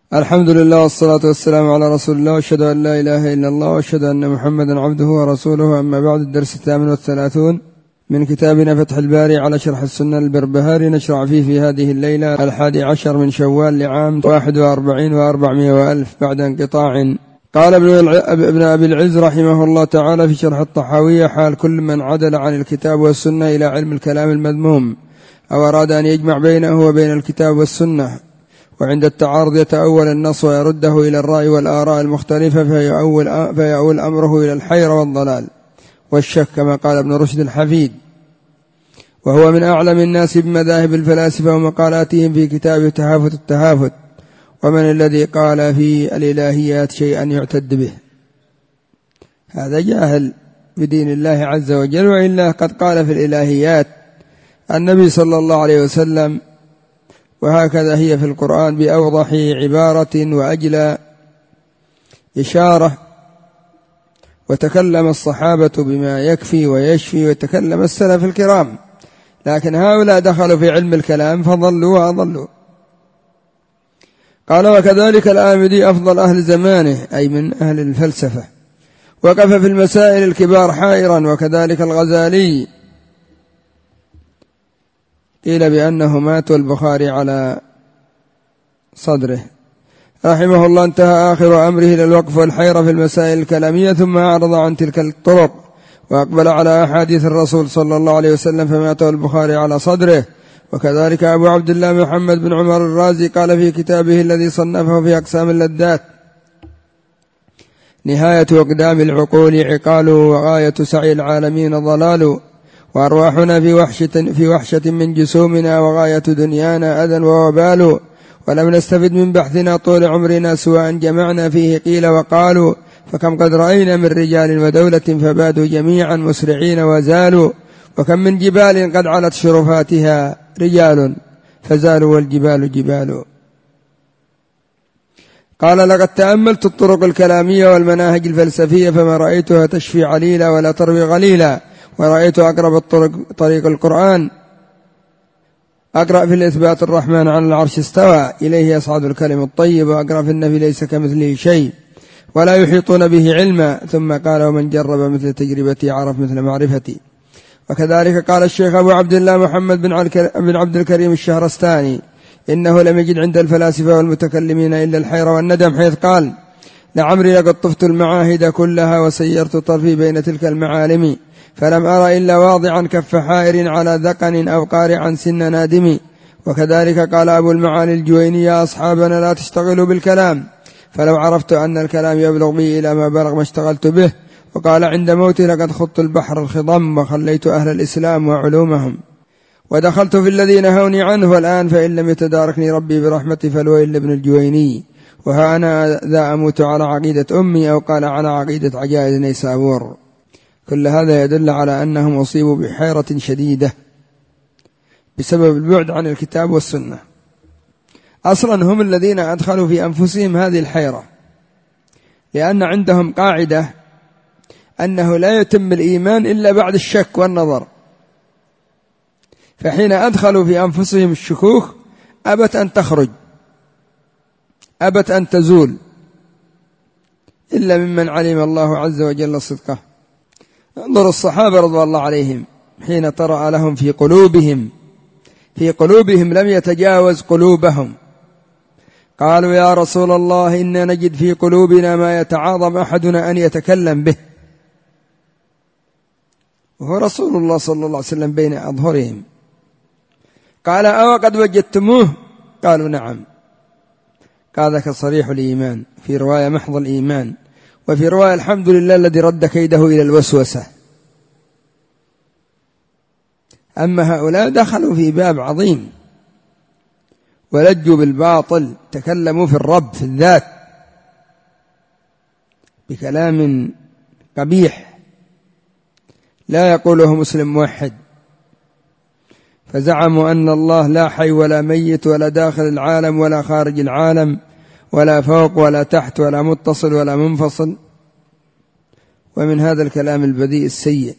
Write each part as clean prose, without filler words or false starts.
الحمد لله والصلاة والسلام على رسول الله، وأشهد أن لا إله إلا الله، وأشهد أن محمدا عبده ورسوله. أما بعد، الدرس 38 من كتابنا فتح الباري على شرح السنة البربهاري، نشرع فيه في هذه الليلة 11 من شوال لعام 41 و400 وألف بعد انقطاع. قال ابن أبي العز رحمه الله تعالى في شرح الطحاوية: حال كل من عدل عن الكتاب والسنة إلى علم الكلام المذموم أو أراد أن يجمع بينه وبين الكتاب والسنة، وعند التعارض يتأول النص ويرده إلى الرأي والآراء المختلفة، فيؤول أمره إلى الحيرة والضلال والشك، كما قال ابن رشد الحفيد، وهو من أعلم الناس بمذاهب الفلاسفة ومقالاتهم في كتاب تهافت التهافت: ومن الذي قال في الإلهيات شيئا يعتد به؟ هذا جاهل بدين الله عز وجل، وإلا قد قال في الإلهيات النبي صلى الله عليه وسلم، وهكذا هي في القرآن بأوضح عبارة وأجلى إشارة، وتكلم الصحابة بما يكفي ويشفي، وتكلم السلف الكرام، لكن هؤلاء دخلوا في علم الكلام فضلوا وأضلوا. قال: وكذلك الآمدي أفضل أهل زمانه، أي من أهل الفلسفة، وقف في المسائل الكبار حائرا، وكذلك الغزالي قيل بأنه مات والبخاري على صدره رحمه الله. انتهى آخر أمره إلى الوقف والحيرة في المسائل الكلامية، ثم أعرض عن تلك الطرق وأقبل على أحاديث الرسول صلى الله عليه وسلم، فمات والبخاري على صدره. وكذلك أبو عبد الله محمد بن عمر الرازي قال في كتابه الذي صنفه في أقسام اللذات: نهاية أقدام العقول عقال، وغاية سعي العالمين ضلال، وأرواحنا في وحشة من جسومنا، وغاية دنيانا أذى ووبال، ولم نستفد من بحثنا طول عمرنا سوى أن جمعنا فيه قيل وقالوا، فكم قد رأينا من رجال ودولة فبادوا جميعا مسرعين وزالوا، وكم من جبال قد علت شرفاتها رجال فزالوا والجبال جبال. قال: لقد تأملت الطرق الكلامية والمناهج الفلسفية، فما رأيتها تشفي عليلا ولا تروي غليلا، ورأيت أقرب الطرق طريق القرآن، أقرأ في الإثبات الرحمن على العرش استوى، إليه يصعد الكلم الطيب، وأقرأ في النفي ليس كمثله شيء ولا يحيطون به علما. ثم قال: ومن جرب مثل تجربتي عرف مثل معرفتي. وكذلك قال الشيخ أبو عبد الله محمد بن عبد الكريم الشهرستاني: إنه لم يجد عند الفلاسفة والمتكلمين إلا الحيرة والندم، حيث قال: لعمري لقد طفت المعاهد كلها، وسيرت طرفي بين تلك المعالم، فلم أرى إلا واضعا كف حائر على ذقن، أو قارعا سن نادم. وكذلك قال أبو المعالي الجويني: يا أصحابنا لا تشتغلوا بالكلام، فلو عرفت أن الكلام يبلغ بي إلى ما بلغ ما اشتغلت به. وقال عند موتي: لقد خضت البحر الخضم، وخليت أهل الإسلام وعلومهم، ودخلت في الذي نهوني عنه، والآن فإن لم يتداركني ربي برحمتي فالويل لابن الجويني، وها أنا ذا أموت على عقيدة أمي، أو قال على عقيدة عجائز نيسابور. كل هذا يدل على أنهم أصيبوا بحيرة شديدة بسبب البعد عن الكتاب والسنة. أصلا هم الذين أدخلوا في أنفسهم هذه الحيرة، لأن عندهم قاعدة أنه لا يتم الإيمان إلا بعد الشك والنظر، فحين أدخلوا في أنفسهم الشكوك أبت أن تخرج، أبت أن تزول، إلا ممن علم الله عز وجل صدقه. انظر الصحابة رضي الله عليهم حين طرأ لهم في قلوبهم لم يتجاوز قلوبهم، قالوا: يا رسول الله، إنا نجد في قلوبنا ما يتعاظم أحدنا أن يتكلم به، وهو رسول الله صلى الله عليه وسلم بين أظهرهم. قال: أو قد وجدتموه؟ قالوا: نعم. قال: ذاك صريح الإيمان، في رواية محض الإيمان، وفي رواية الحمد لله الذي رد كيده إلى الوسوسة. أما هؤلاء دخلوا في باب عظيم ولجوا بالباطل، تكلموا في الرب في الذات بكلام قبيح لا يقوله مسلم موحد، فزعموا أن الله لا حي ولا ميت ولا داخل العالم ولا خارج العالم ولا فوق ولا تحت ولا متصل ولا منفصل. ومن هذا الكلام البذيء السيء،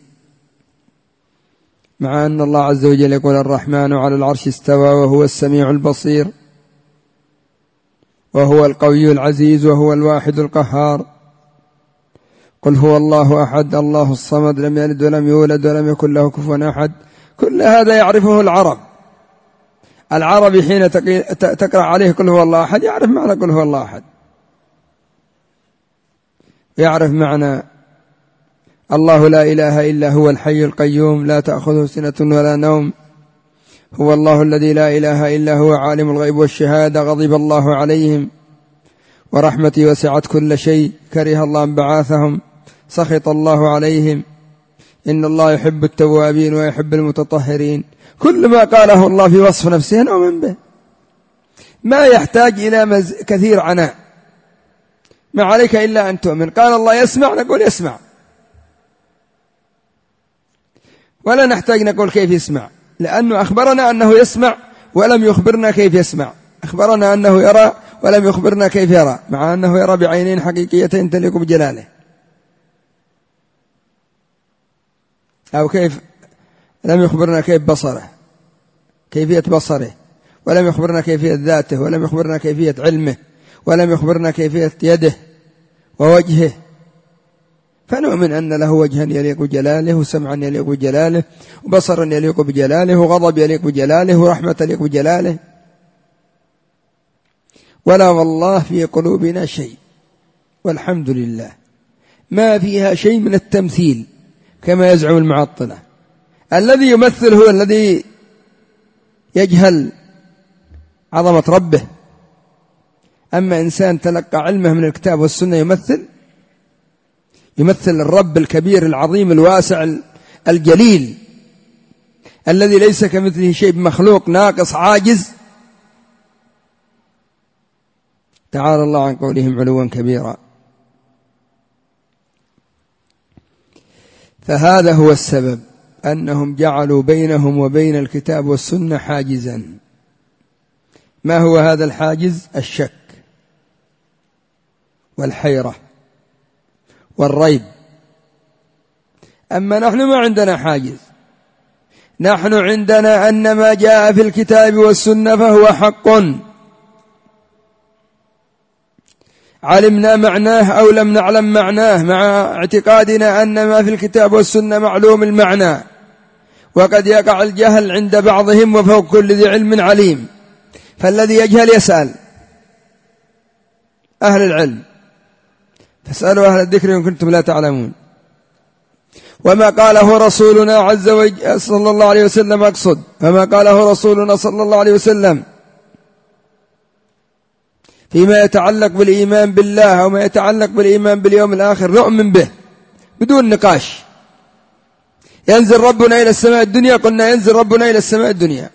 مع أن الله عز وجل يقول: الرحمن على العرش استوى وهو السميع البصير، وهو القوي العزيز وهو الواحد القهار. قل هو الله أحد الله الصمد لم يلد ولم يولد ولم يكن له كفوا أحد. كل هذا يعرفه العربي حين تقرأ عليه قل هو الله أحد يعرف معنى قل هو الله أحد، يعرف معنى الله لا إله إلا هو الحي القيوم لا تأخذه سنة ولا نوم، هو الله الذي لا إله إلا هو عالم الغيب والشهادة، غضب الله عليهم ورحمتي وسعت كل شيء، كره الله انبعاثهم، سخط الله عليهم، إن الله يحب التوابين ويحب المتطهرين. كل ما قاله الله في وصف نفسه نؤمن به، ما يحتاج إلى كثير عناء، ما عليك إلا أن تؤمن. قال الله يسمع نقول يسمع، ولا نحتاج نقول كيف يسمع، لأنه أخبرنا أنه يسمع ولم يخبرنا كيف يسمع، أخبرنا أنه يرى ولم يخبرنا كيف يرى، مع أنه يرى بعينين حقيقيتين تليق بجلاله. أو كيف لم يخبرنا كيف بصره، كيفية بصره، ولم يخبرنا كيفية ذاته، ولم يخبرنا كيفية علمه، ولم يخبرنا كيفية يده ووجهه. فنؤمن أن له وجها يليق بجلاله، وسمعا يليق بجلاله، وبصرا يليق بجلاله، وغضب يليق بجلاله، ورحمة يليق بجلاله. ولا والله في قلوبنا شيء، والحمد لله ما فيها شيء من التمثيل كما يزعم المعطلة. الذي يمثل هو الذي يجهل عظمة ربه. أما إنسان تلقى علمه من الكتاب والسنة يمثل الرب الكبير العظيم الواسع الجليل الذي ليس كمثله شيء، مخلوق ناقص عاجز، تعالى الله عن قولهم علوا كبيرا. فهذا هو السبب، أنهم جعلوا بينهم وبين الكتاب والسنة حاجزا. ما هو هذا الحاجز؟ الشك والحيرة والريب. أما نحن ما عندنا حاجز، نحن عندنا أن ما جاء في الكتاب والسنة فهو حق، علمنا معناه أو لم نعلم معناه، مع اعتقادنا أن ما في الكتاب والسنة معلوم المعنى. وقد يقع الجهل عند بعضهم، وفوق كل ذي علم عليم. فالذي يجهل يسأل أهل العلم، فاسألوا أهل الذكر إن كنتم لا تعلمون. وما قاله رسولنا عز وجل صلى الله عليه وسلم أقصد، فما قاله رسولنا صلى الله عليه وسلم فيما يتعلق بالإيمان بالله أو ما يتعلق بالإيمان باليوم الآخر نؤمن به بدون نقاش. ينزل ربنا إلى السماء الدنيا، قلنا ينزل ربنا إلى السماء الدنيا.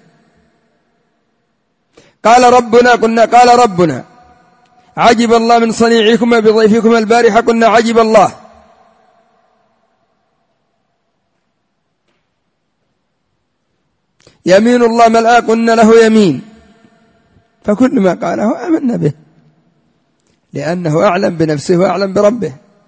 قال ربنا، قلنا قال ربنا. عجب الله من صنيعكم بضيفكم البارحة، قلنا عجب الله. يمين الله ملأ، قلنا له يمين. فكل ما قاله آمنا به، لأنه أعلم بنفسه وأعلم بربه.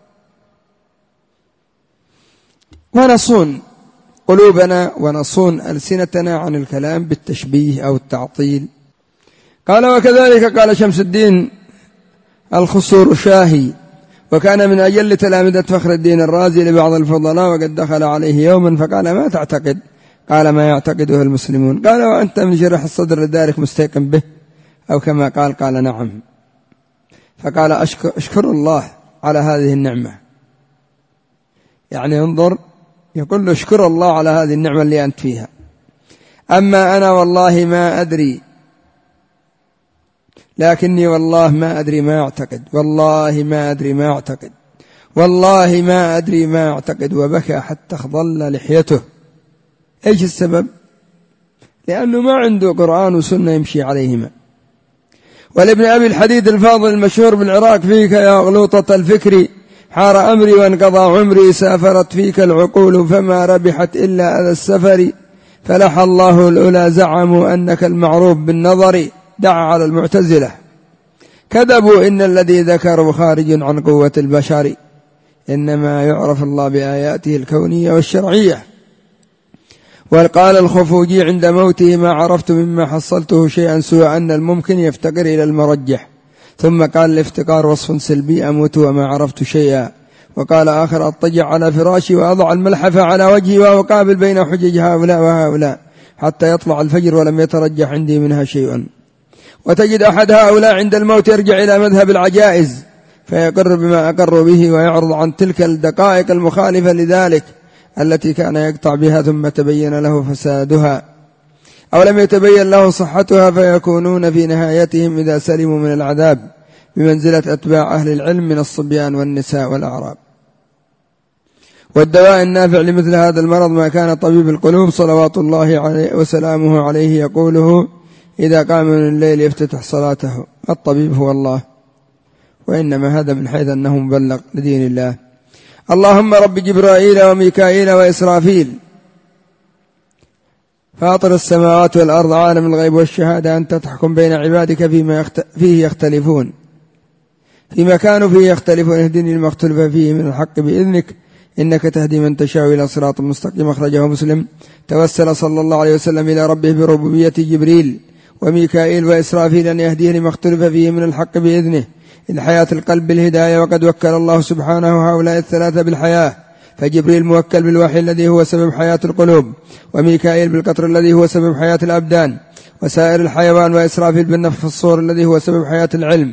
ونصون قلوبنا ونصون ألسنتنا عن الكلام بالتشبيه أو التعطيل. قال وكذلك قال شمس الدين الخصور الشاهي، وكان من أجل تلامذة فخر الدين الرازي لبعض الفضلاء، وقد دخل عليه يوما فقال ما تعتقد؟ قال ما يعتقده المسلمون. قال وأنت من شرح الصدر لذلك مستيقن به؟ أو كما قال نعم. فقال أشكر الله على هذه النعمة. يعني انظر، يقول له اشكر الله على هذه النعمة اللي أنت فيها. أما أنا والله ما أدري، لكني والله ما أدري ما أعتقد، والله ما أدري ما أعتقد، والله ما أدري ما أعتقد. وبكى حتى خضل لحيته. إيش السبب؟ لأنه ما عنده قرآن وسنة يمشي عليهما. ولابن أبي الحديد الفاضل المشهور بالعراق فيك يا غلوطة الفكر، حار أمري وانقضى عمري، سافرت فيك العقول فما ربحت إلا أذى السفر، فلح الله الأولى زعموا أنك المعروف بالنظر. دعا على المعتزلة كذبوا، إن الذي ذكروا خارج عن قوة البشر، إنما يعرف الله بآياته الكونية والشرعية. وقال الخفوجي عند موته ما عرفت مما حصلته شيئا سوى أن الممكن يفتقر إلى المرجح، ثم قال الافتقار وصف سلبي أموت وما عرفت شيئا. وقال آخر أضطجع على فراشي وأضع الملحفة على وجهي وأقابل بين حجج هؤلاء وهؤلاء حتى يطلع الفجر ولم يترجح عندي منها شيء. وتجد أحد هؤلاء عند الموت يرجع إلى مذهب العجائز فيقر بما أقر به ويعرض عن تلك الدقائق المخالفة لذلك التي كان يقطع بها ثم تبين له فسادها أو لم يتبين له صحتها، فيكونون في نهايتهم إذا سلموا من العذاب بمنزلة أتباع أهل العلم من الصبيان والنساء والأعراب. والدواء النافع لمثل هذا المرض ما كان طبيب القلوب صلوات الله عليه وسلامه عليه يقوله إذا قام من الليل يفتتح صلاته: الطبيب هو الله. وإنما هذا من حيث أنه مبلغ لدين الله. اللهم رب جبرائيل وميكائيل وإسرافيل فاطر السماوات والأرض عالم الغيب والشهادة، أنت تحكم بين عبادك فيه يختلفون فيما كانوا فيه يختلفون، اهدني لما اختلف فيه من الحق بإذنك إنك تهدي من تشاء إلى صراط مستقيم. أخرجه مسلم. توسل صلى الله عليه وسلم إلى ربه بربوبية جبريل وميكائيل وإسرافيل أن يهديه لما اختلف فيه من الحق بإذنه إذ حياة القلب بالهداية، وقد وكل الله سبحانه هؤلاء الثلاثة بالحياة، فجبريل موكل بالوحي الذي هو سبب حياة القلوب، وميكائيل بالقطر الذي هو سبب حياة الأبدان وسائر الحيوان، وإسرافيل بالنفخ في الصور الذي هو سبب حياة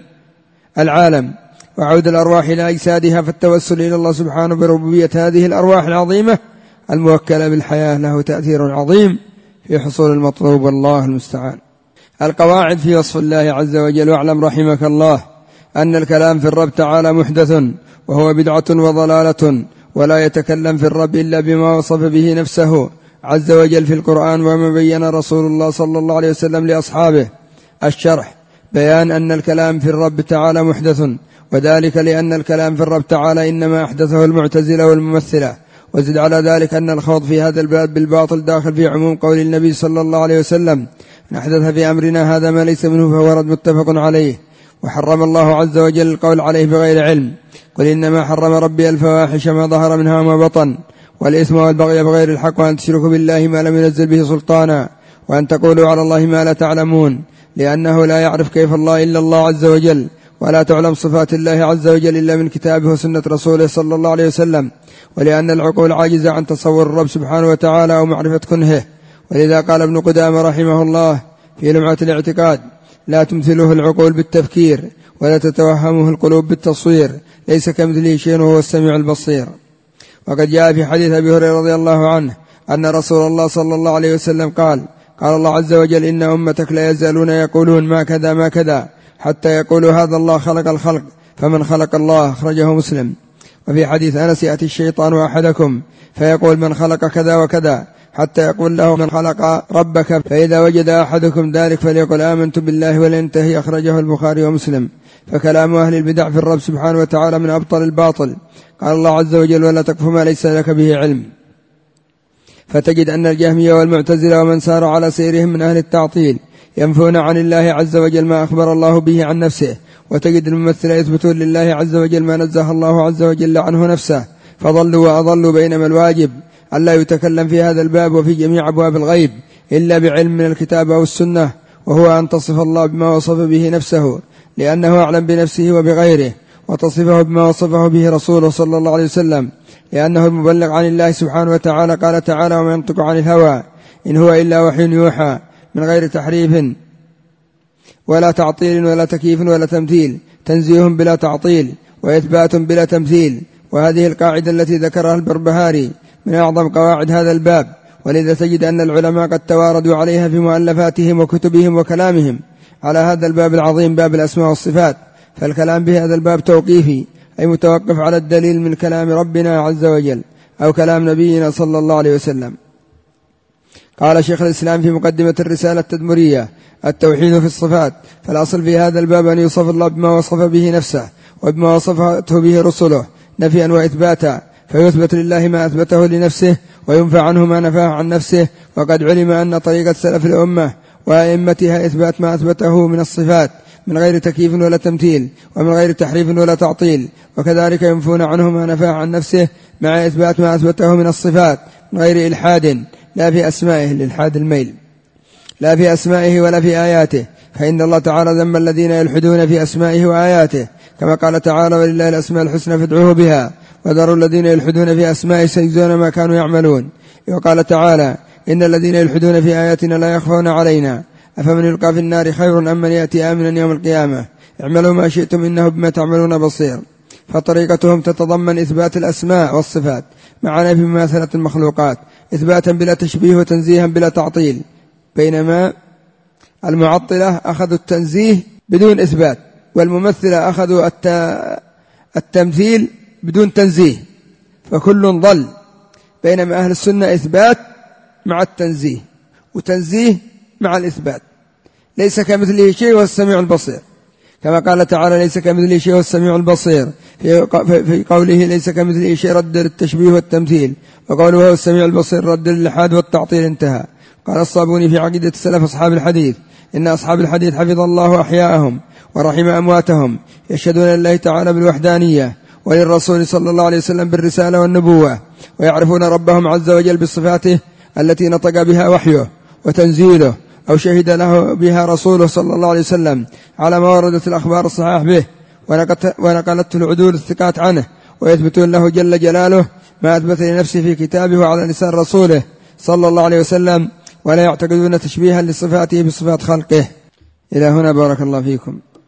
العالم وعود الأرواح إلى أجسادها. فالتوسل إلى الله سبحانه بربوبية هذه الأرواح العظيمة الموكلة بالحياة له تأثير عظيم في حصول المطلوب، والله المستعان. القواعد في وصف الله عز وجل. واعلم رحمك الله أن الكلام في الرب تعالى محدث وهو بدعة وضلالة، ولا يتكلم في الرب إلا بما وصف به نفسه عز وجل في القرآن وما بين رسول الله صلى الله عليه وسلم لأصحابه. الشرح: بيان أن الكلام في الرب تعالى محدث، وذلك لأن الكلام في الرب تعالى إنما أحدثه المعتزلة والممثلة. وزد على ذلك أن الخوض في هذا الباب بالباطل داخل في عموم قول النبي صلى الله عليه وسلم: نحدث في أمرنا هذا ما ليس منه فهو رد، متفق عليه. وحرم الله عز وجل القول عليه بغير علم: قل إنما حرم ربي الفواحش ما ظهر منها وما بطن والإثم والبغي بغير الحق وأن تشركوا بالله ما لم ينزل به سلطانا وأن تقولوا على الله ما لا تعلمون، لأنه لا يعرف كيف الله إلا الله عز وجل، ولا تعلم صفات الله عز وجل إلا من كتابه وسنة رسوله صلى الله عليه وسلم، ولأن العقول عاجزة عن تصور الرب سبحانه وتعالى أو معرفة كنهه. ولذا قال ابن قدامة رحمه الله في لمعة الاعتقاد: لا تمثله العقول بالتفكير ولا تتوهمه القلوب بالتصوير، ليس كمثله شيء وهو السميع البصير. وقد جاء في حديث أبي هريرة رضي الله عنه أن رسول الله صلى الله عليه وسلم قال الله عز وجل: إن أمتك لا يزالون يقولون ما كذا ما كذا حتى يقولوا هذا الله خلق الخلق فمن خلق الله. أخرجه مسلم. وفي حديث أنس: يأتي الشيطان أحدكم فيقول من خلق كذا وكذا حتى يقول له من خلق ربك، فإذا وجد أحدكم ذلك فليقل آمنت بالله ولينتهي. أخرجه البخاري ومسلم. فكلام أهل البدع في الرب سبحانه وتعالى من أبطل الباطل. قال الله عز وجل: ولا تقف ما ليس لك به علم. فتجد أن الجهمية والمعتزلة ومن سار على سيرهم من أهل التعطيل ينفون عن الله عز وجل ما أخبر الله به عن نفسه، وتجد الممثلة يثبتون لله عز وجل ما نزه الله عز وجل عنه نفسه، فضلوا وأضلوا. بينما الواجب ألا يتكلم في هذا الباب وفي جميع أبواب الغيب إلا بعلم من الكتاب أو السنة، وهو أن تصف الله بما وصف به نفسه لأنه أعلم بنفسه وبغيره، وتصفه بما وصفه به رسوله صلى الله عليه وسلم لأنه المبلغ عن الله سبحانه وتعالى. قال تعالى: وما ينطق عن الهوى إن هو إلا وحي يوحى، من غير تحريف ولا تعطيل ولا تكييف ولا تمثيل، تنزيه بلا تعطيل وإثبات بلا تمثيل. وهذه القاعدة التي ذكرها البربهاري من أعظم قواعد هذا الباب، ولذا تجد أن العلماء قد تواردوا عليها في مؤلفاتهم وكتبهم وكلامهم على هذا الباب العظيم، باب الأسماء والصفات. فالكلام بهذا الباب توقيفي، أي متوقف على الدليل من كلام ربنا عز وجل أو كلام نبينا صلى الله عليه وسلم. قال شيخ الإسلام في مقدمة الرسالة التدمرية: التوحيد في الصفات. فالأصل في هذا الباب أن يوصف الله بما وصف به نفسه وبما وصفته به رسله نفيا وإثباتا، فيثبت لله ما أثبته لنفسه وينفع عنه ما نفاه عن نفسه. وقد علم أن طريقة سلف الأمة وأئمتها إثبات ما أثبته من الصفات من غير تكييف ولا تمثيل ومن غير تحريف ولا تعطيل، وكذلك ينفون عنه ما نفاه عن نفسه مع إثبات ما أثبته من الصفات من غير إلحاد، لا في أسمائه، الإلحاد الميل، لا في أسمائه ولا في آياته، فإن الله تعالى ذم الذين يلحدون في أسمائه وآياته، كما قال تعالى ولله الأسماء الحسنى فادعوه بها وذروا الذين يلحدون في أسمائه سيجزون ما كانوا يعملون. وقال تعالى إن الذين يلحدون في آياتنا لا يخفون علينا أفمن يلقى في النار خير أم من يأتي آمنا يوم القيامة اعملوا ما شئتم إنه بما تعملون بصير. فطريقتهم تتضمن إثبات الأسماء والصفات مع نفي مماثلة المخلوقات إثباتا بلا تشبيه وتنزيها بلا تعطيل، بينما المعطلة أخذوا التنزيه بدون إثبات، والممثلة أخذوا التمثيل بدون تنزيه، فكل ضل. بينما أهل السنة إثبات مع التنزيه وتنزيه مع الإثبات. ليس كمثله شيء وهو السميع البصير، كما قال تعالى ليس كمثله شيء وهو السميع البصير في قوله ليس كمثله شيء رد للتشبيه والتمثيل، وقوله هو السميع البصير رد للإلحاد والتعطيل. انتهى. قال الصابوني في عقيدة السلف أصحاب الحديث إن أصحاب الحديث حفظ الله أحياءهم ورحم أمواتهم يشهدون لله تعالى بالوحدانية وللرسول صلى الله عليه وسلم بالرسالة والنبوة، ويعرفون ربهم عز وجل بصفاته التي نطق بها وحيه وتنزيله أو شهد له بها رسوله صلى الله عليه وسلم على ما وردت الأخبار الصحاح به ونقلته العدول الثقات عنه، ويثبتون له جل جلاله ما أثبت لنفسه في كتابه وعلى لسان رسوله صلى الله عليه وسلم، ولا يعتقدون تشبيها لصفاته بصفات خلقه. إلى هنا بارك الله فيكم.